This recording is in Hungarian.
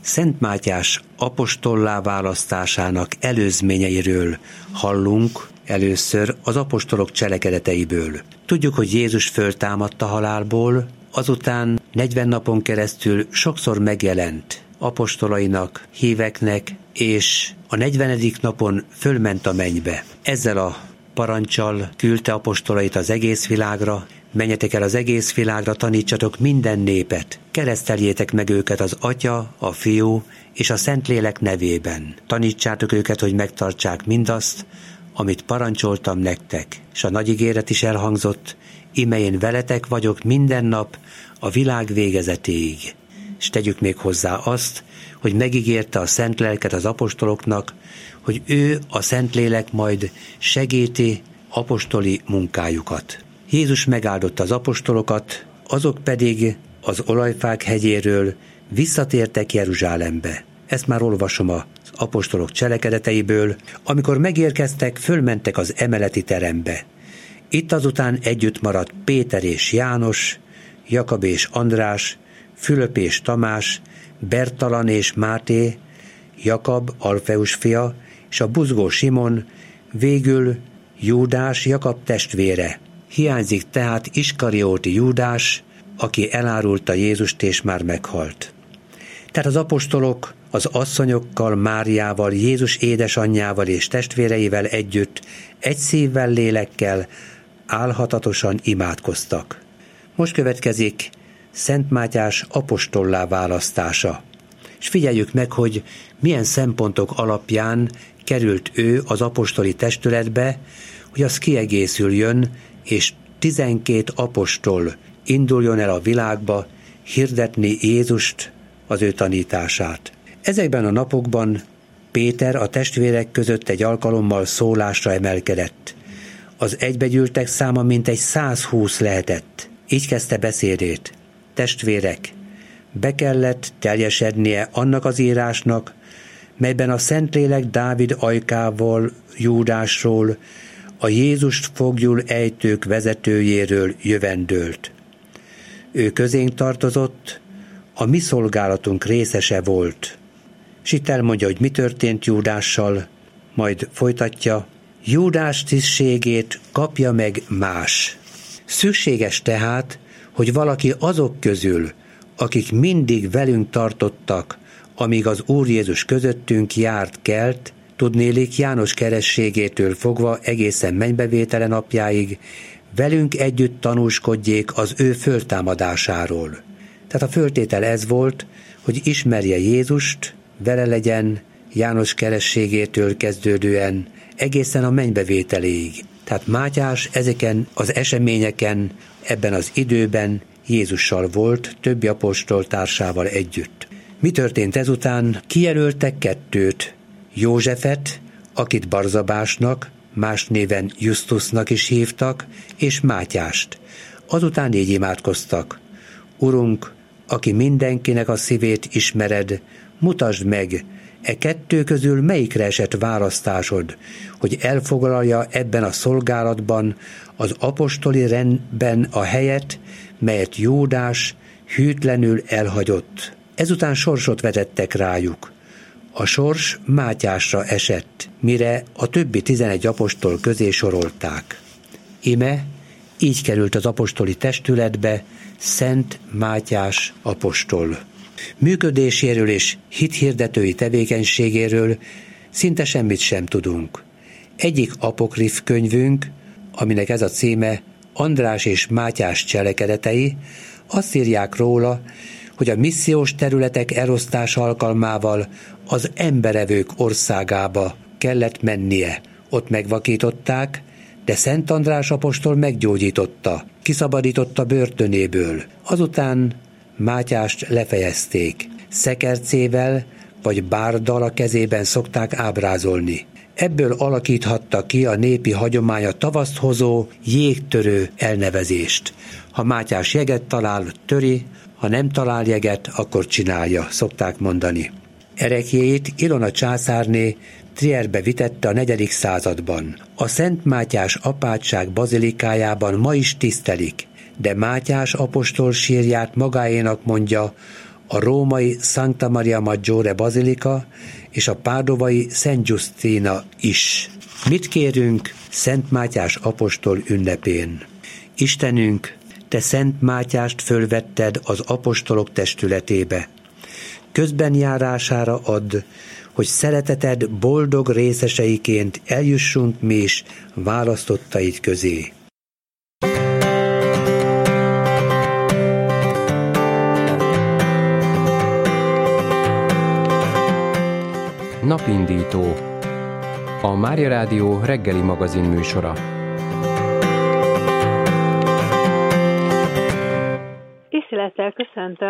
Szent Mátyás apostollá választásának előzményeiről hallunk először az apostolok cselekedeteiből. Tudjuk, hogy Jézus föltámadt a halálból, azután 40 napon keresztül sokszor megjelent apostolainak, híveknek, és a 40. napon fölment a mennybe. Ezzel a paranccsal küldte apostolait az egész világra: menjetek el az egész világra, tanítsatok minden népet, kereszteljétek meg őket az Atya, a Fiú és a Szentlélek nevében. Tanítsátok őket, hogy megtartsák mindazt, amit parancsoltam nektek. És a nagy ígéret is elhangzott: íme én veletek vagyok minden nap a világ végezetéig. És tegyük még hozzá azt, hogy megígérte a Szent Lelket az apostoloknak, hogy ő, a Szentlélek majd segíti apostoli munkájukat. Jézus megáldotta az apostolokat, azok pedig az Olajfák hegyéről visszatértek Jeruzsálembe. Ezt már olvasom az apostolok cselekedeteiből. Amikor megérkeztek, fölmentek az emeleti terembe. Itt azután együtt maradt Péter és János, Jakab és András, Fülöp és Tamás, Bertalan és Máté, Jakab, Alfeus fia, és a buzgó Simon, végül Júdás, Jakab testvére. Hiányzik tehát Iskarióti Júdás, aki elárulta Jézust és már meghalt. Tehát az apostolok az asszonyokkal, Máriával, Jézus édesanyjával és testvéreivel együtt egy szívvel, lélekkel álhatatosan imádkoztak. Most következik Szent Mátyás apostollá választása. És figyeljük meg, hogy milyen szempontok alapján került ő az apostoli testületbe, hogy az kiegészüljön, és 12 apostol induljon el a világba hirdetni Jézust, az ő tanítását. Ezekben a napokban Péter a testvérek között egy alkalommal szólásra emelkedett. Az egybegyűltek száma mintegy 120 lehetett. Így kezdte beszédét: testvérek, be kellett teljesednie annak az írásnak, melyben a Szentlélek Dávid ajkával, Júdásról, a Jézust foglyul ejtők vezetőjéről jövendőlt. Ő közénk tartozott, a mi szolgálatunk részese volt. S itt elmondja, hogy mi történt Júdással, majd folytatja: Júdás tisztségét kapja meg más. Szükséges tehát, hogy valaki azok közül, akik mindig velünk tartottak, amíg az Úr Jézus közöttünk járt, kelt, tudnélik János kerességétől fogva egészen mennybevétele napjáig, velünk együtt tanúskodjék az ő föltámadásáról. Tehát a föltétel ez volt, hogy ismerje Jézust, vele legyen János kerességétől kezdődően egészen a mennybevételéig. Tehát Mátyás ezeken az eseményeken, ebben az időben Jézussal volt, többi apostoltársával együtt. Mi történt ezután? Kijelöltek 2, Józsefet, akit Barzabásnak, más néven Justusnak is hívtak, és Mátyást. Azután így imádkoztak: Urunk, aki mindenkinek a szívét ismered, mutasd meg, 2 közül melyikre esett választásod, hogy elfoglalja ebben a szolgálatban az apostoli rendben a helyet, melyet Júdás hűtlenül elhagyott. Ezután sorsot vetettek rájuk. A sors Mátyásra esett, mire a többi 11 apostol közé sorolták. Íme így került az apostoli testületbe Szent Mátyás apostol. Működéséről és hithirdetői tevékenységéről szinte semmit sem tudunk. Egyik apokrif könyvünk, aminek ez a címe András és Mátyás cselekedetei, azt írják róla, hogy a missziós területek elosztása alkalmával az emberevők országába kellett mennie. Ott megvakították, de Szent András apostol meggyógyította, kiszabadította börtönéből. Azután Mátyást lefejezték. Szekercével vagy bárdal a kezében szokták ábrázolni. Ebből alakíthatta ki a népi hagyomány a tavaszt hozó jégtörő elnevezést. Ha Mátyás jeget talál, töri, ha nem talál jeget, akkor csinálja, szokták mondani. Ereklyéit Ilona császárné Trierbe vitette a 4. században. A Szent Mátyás apátság bazilikájában ma is tisztelik, de Mátyás apostol sírját magáénak mondja a római Santa Maria Maggiore Bazilika és a pádovai Szent Giustina is. Mit kérünk Szent Mátyás apostol ünnepén? Istenünk, te Szent Mátyást fölvetted az apostolok testületébe. Közbenjárására add, hogy szereteted boldog részeseiként eljussunk mi is választottaid közé. Napindító, a Mária Rádió reggeli magazin műsora. Tisztelettel köszöntöm